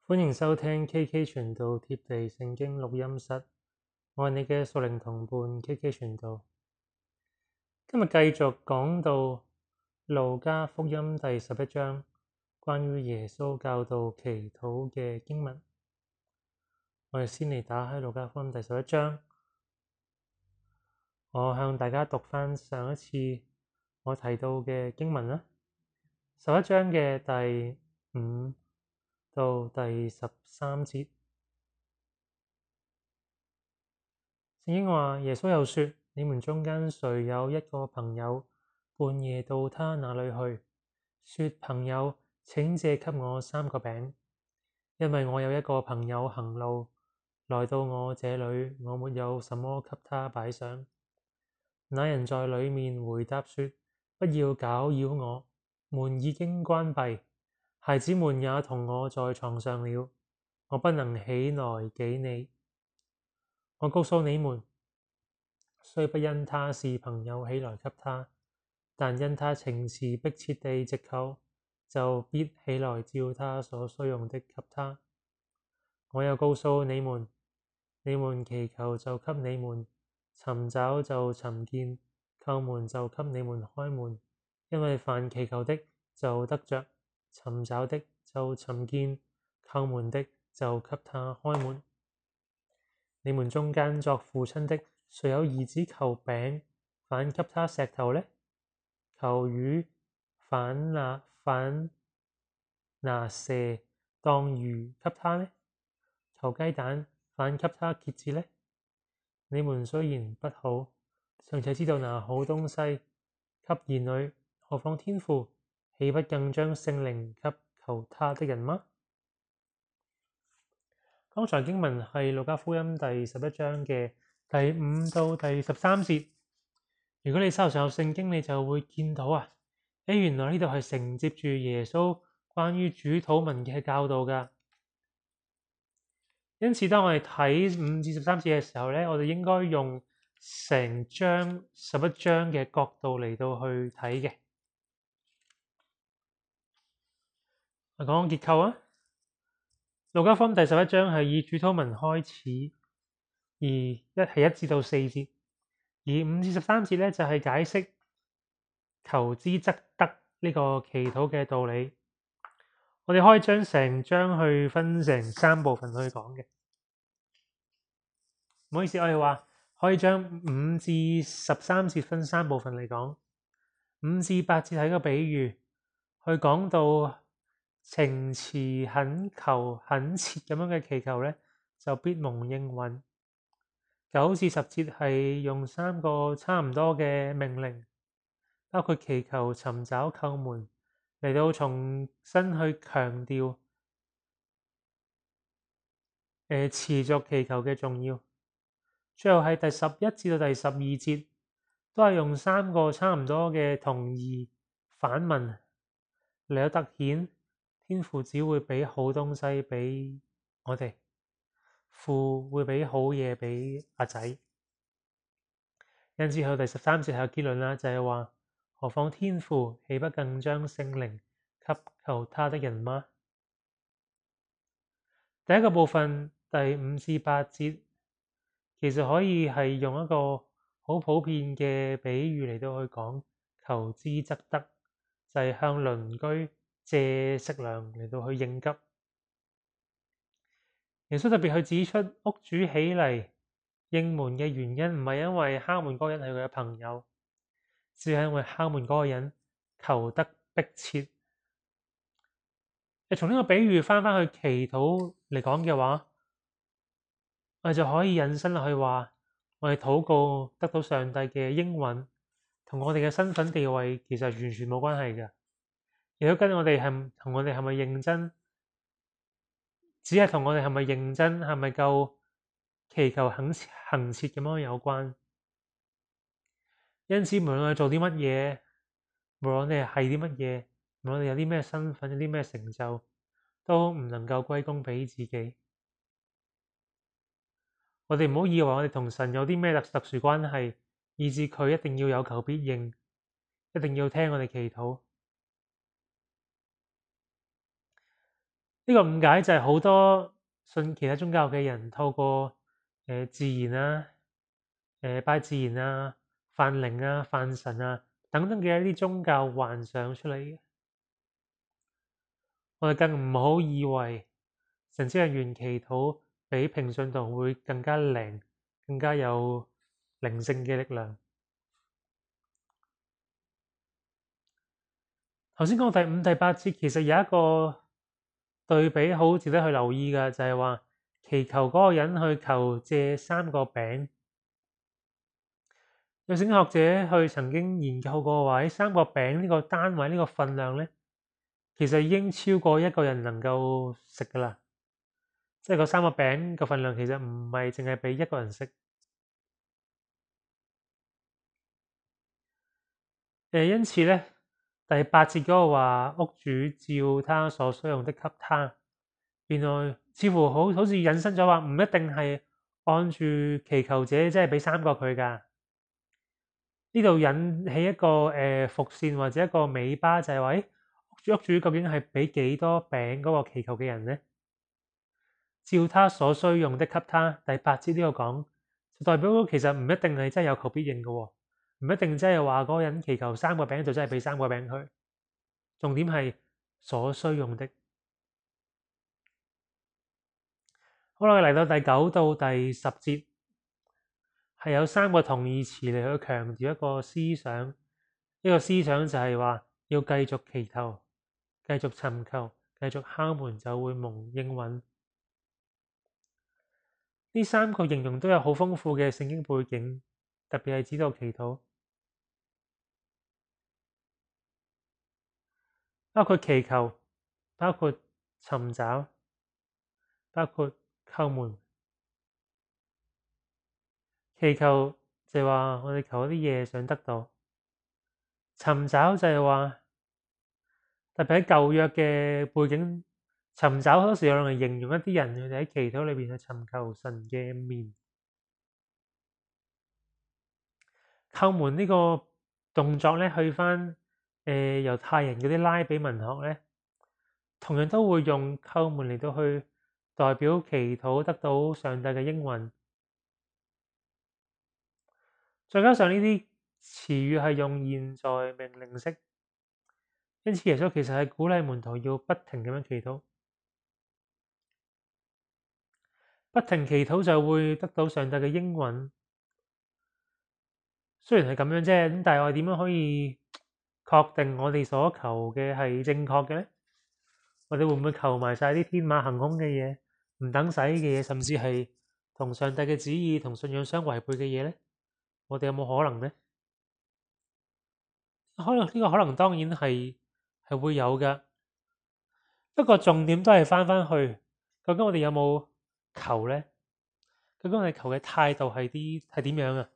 歡迎收聽 KK 傳道貼地聖經錄音室，我係你嘅屬靈同伴 KK 傳道。今日繼續講到路加福音第11章，關於耶穌教導祈禱嘅經文。我哋先嚟打開路加福音第11章，我向大家讀返上一次我提到嘅經文啦。11章嘅第5到第13節，聖經話耶穌又說：你們中間誰有一個朋友，半夜到他那裡去，說朋友，請借給我3個餅，因為我有一個朋友行路來到我這裡，我沒有什麼給他擺上。那人在裡面回答說：不要攪擾我，門已經關閉，孩子們也同我在床上了，我不能起來給你。我告訴你們，雖不因他是朋友起來給他，但因他情詞迫切地直求，就必起來照他所需用的給他。我又告訴你們，你們祈求就給你們，尋找就尋見，叩門就給你們開門。因為凡祈求的就得着，尋找的就尋見，叩門的就給他開門。你們中間作父親的，誰有兒子求餅，反給他石頭呢？求魚，反拿蛇當魚給他呢？求雞蛋，反給他蠍子呢？你們雖然不好，尚且知道拿好東西給兒女，何況天父豈不更將聖靈給求他的人嗎？剛才經文係路加福音第11章嘅第5到第13節。如果你手上有聖經，你就會見到原來呢度係承接住耶穌關於主禱文嘅教導㗎。因此，當我哋睇5至13節嘅時候咧，我哋應該用成章11章嘅角度嚟到去睇嘅。我講個結構啊。路加福音第11章係以主禱文開始，而係1至到4節，而5至13節咧就係解釋求之則得呢個祈禱嘅道理。我哋可以將成章去分成3部分去講嘅。唔好意思，我哋話可以將5至13節分3部分嚟講。5至8節係一個比喻，去講到情詞懇求懇切咁樣嘅祈求咧，就必蒙應允。9至10節係用3個差唔多嘅命令，包括祈求、尋找、叩門，嚟到重新去強調持續祈求嘅重要。最後係第11至到第12節，都係用3個差唔多嘅同義反問嚟到突顯天父只會俾好東西俾我哋，父會俾好嘢俾阿仔。因此去到第13節係結論啦，就係話何況天父豈不更將聖靈給求他的人嗎？第一個部分第5至8節其實可以係用一個好普遍嘅比喻嚟到去講求之則得，就係向鄰居借食糧嚟到去應急。耶穌特別去指出屋主起嚟應門嘅原因，唔係因為敲門嗰個人係佢嘅朋友，只係因為敲門嗰個人求得迫切。從呢個比喻翻去祈禱嚟講嘅話，我哋就可以引申落去話，我哋禱告得到上帝嘅應允，同我哋嘅身份地位其實完全冇關係嘅，亦都跟我哋同我哋係咪認真，只係同我哋係咪認真，係咪夠祈求恆切咁樣有關。因此，無論我哋做啲乜嘢，無論我哋係啲乜嘢，無論我哋有啲咩身份，有啲咩成就，都唔能夠歸功俾自己。我哋唔好以為我哋同神有啲咩特殊關係，以致佢一定要有求必應，一定要聽我哋祈禱。 呢個誤解就係好多信其他宗教嘅人透過自然啊、拜自然啊、泛靈啊、泛神啊等等嘅一啲宗教幻想出嚟嘅。我哋更唔好以為神職人員祈禱比平信徒會更加靈、更加有靈性嘅力量。頭先講第五、第八節，其實有一個對比好值得去留意嘅，就係話祈求嗰個人去求借3個餅。有聖經學者去曾經研究過話，喺3個餅呢個單位呢個份量咧，其實已經超過一個人能夠食噶啦。即係個3個餅個份量其實唔係淨係俾一個人食。因此咧，第8節嗰個話屋主照他所需用的給他，原來似乎好似引申咗話，唔一定係按住祈求者即係俾3個佢㗎。呢度引起一個伏線或者一個尾巴，就係話，屋主究竟係俾幾多餅嗰個祈求嘅人呢？照他所需用的給他。第8節呢個講，就代表其實唔一定係真係有求必應嘅喎，唔一定真係話嗰個人祈求3個餅就真係俾3個餅佢。重點係所需用的。好啦，嚟到第9到第10節，係有3個同義詞嚟去強調一個思想。呢個思想就係話要繼續祈求、繼續尋求、繼續敲門就會蒙應允。呢3個形容都有好豐富嘅聖經背景，特別係指到祈禱，包括祈求、包括尋找、包括叩門。祈求就係話我哋求一啲嘢想得到，尋找就係話特別喺舊約嘅背景，尋找好多時用嚟形容一啲人佢哋喺祈禱裏邊去尋求神嘅面。叩門呢個動作咧，去翻猶太人嗰啲拉比文學咧，同樣都會用叩門嚟到去代表祈禱得到上帝嘅應允。再加上呢啲詞語係用現在命令式，因此耶穌其實係鼓勵門徒要不停咁樣祈禱，不停祈禱就會得到上帝嘅應允。雖然係咁樣啫，咁但係我哋點樣可以確定我哋所求嘅係正確嘅咧？我哋會唔會求埋晒啲天馬行空嘅嘢、唔等使嘅嘢，甚至係同上帝嘅旨意同信仰相違背嘅嘢咧？我哋有冇可能咧？呢個可能當然係會有㗎。不過重點都係翻去，究竟我哋有冇求咧？究竟我哋求嘅態度係點樣啊？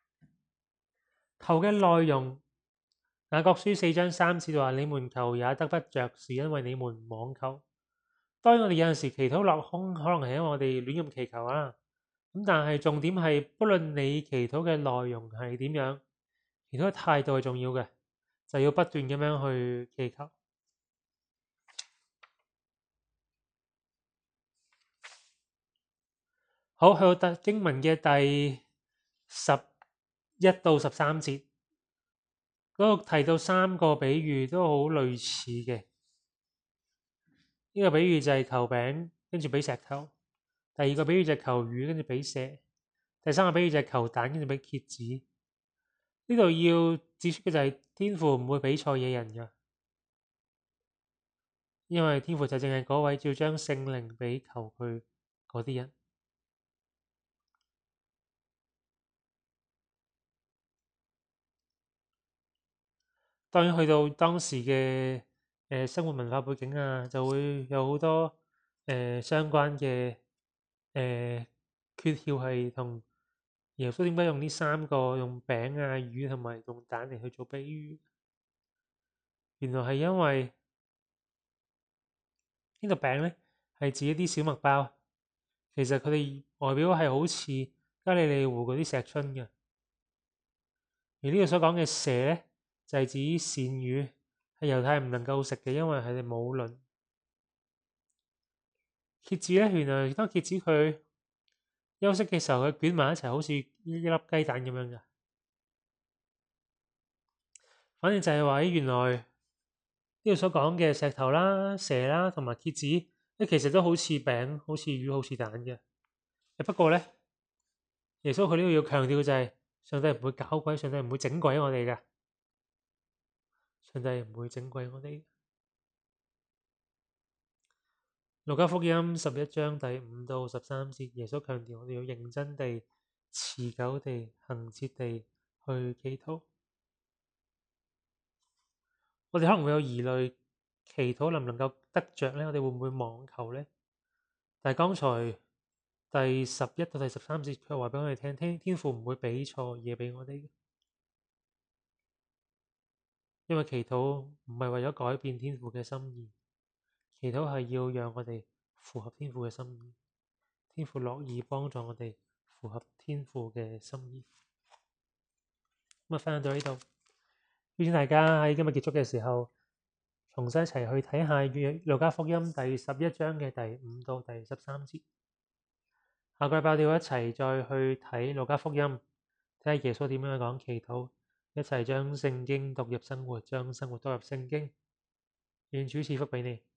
求嘅內容，雅各書4章3節話：你們求也得不着，是因為你們妄求。當然我哋有陣時祈禱落空，可能係因為我哋亂咁祈求啦。咁但係重點係，不論你祈禱嘅內容係點樣，祈禱嘅態度係重要嘅，就要不斷咁樣去祈求。好，去到經文嘅第11到13節，嗰度提到3個比喻都好類似嘅。呢個比喻就係求餅，跟住俾石頭；第二個比喻就係求魚，跟住俾蛇；第三個比喻就係求蛋，跟住俾蠍子。呢度要指出嘅就係天父唔會俾錯嘢人㗎，因為天父就淨係嗰位要將聖靈俾求佢嗰啲人。當然去到當時嘅生活文化背景啊，就會有好多相關嘅訣竅係同耶穌點解用呢3個用餅啊、魚同埋用蛋嚟去做比喻。原來係因為呢個餅咧係指一啲小麥包，其實佢哋外表係好似加利利湖嗰啲石春嘅。而呢個所講嘅蛇咧，就係指鱔魚，係猶太人唔能夠食嘅，因為佢哋冇鱗。 蠍子咧，原來當蠍子佢休息嘅時候，佢捲埋一齊，好似一粒雞蛋咁樣嘅。反正就係話，原來呢度所講嘅石頭啦、蛇啦同埋蠍子，其實都好似餅、好似魚、好似蛋嘅。不過咧，耶穌佢呢度要強調就係，上帝唔會搞鬼，上帝唔會整鬼我哋嘅，上帝唔會整鬼我哋。路加福音11章第5到13節，耶穌強調我哋要認真地、持久地、恆切地去祈禱。我哋可能會有疑慮，祈禱能唔能夠得着呢？我哋會唔會妄求呢？但係剛才第11到第13節，佢話俾我哋聽，天父唔會俾錯嘢俾我哋，因為祈禱唔係為咗改變天父嘅心意，祈禱係要讓我哋符合天父嘅心意，天父樂意幫助我哋符合天父嘅心意。咁分享到呢度，邀請大家喺今日結束嘅時候，重新一齊去睇下路加福音第11章嘅第5到第13節。下個禮拜我哋一齊再去睇路加福音，睇下耶穌點樣去講祈禱，一齊將聖經讀入生活，將生活讀入聖經。願主賜福俾你。